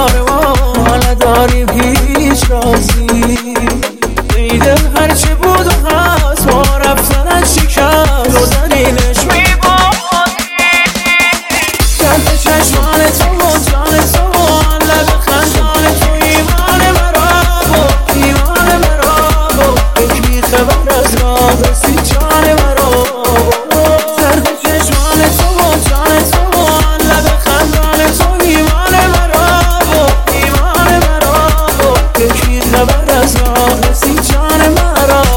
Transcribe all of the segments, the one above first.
کار ما حالا داریم هیچ رازی ایده هرچی بود و هست ما رفتنش شکست روزنینش کند چشمان تو و جان تو و لب خندان تو ایمان مرا یک بی خبر از راه رسید جان مرا کند چشمان تو و جان تو و لب خندان تو ایمان مرا یک بی خبر از راه رسید جان مرا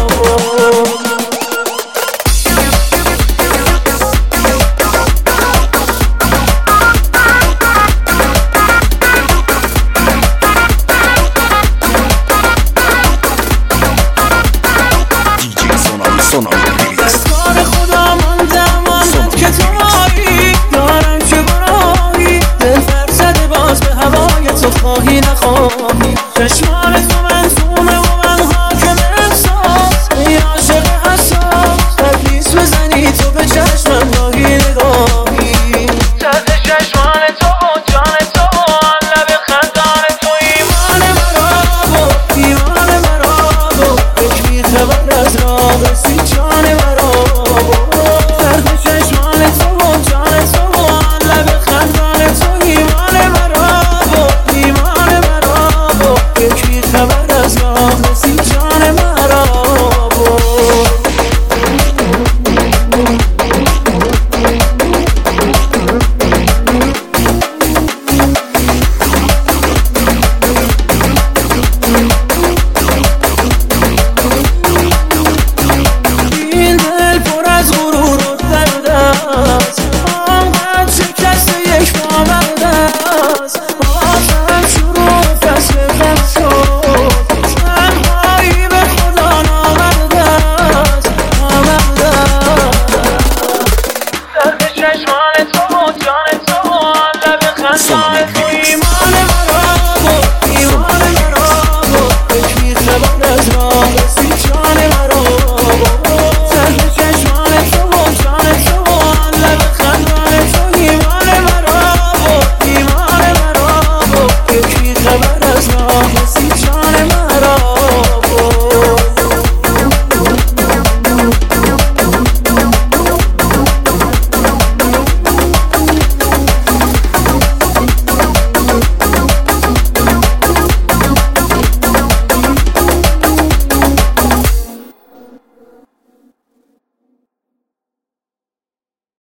از کار خدا ماندم که تو آیی دارم که برایی دل فرزده باز به هوای تو خواهی نخواهی چشم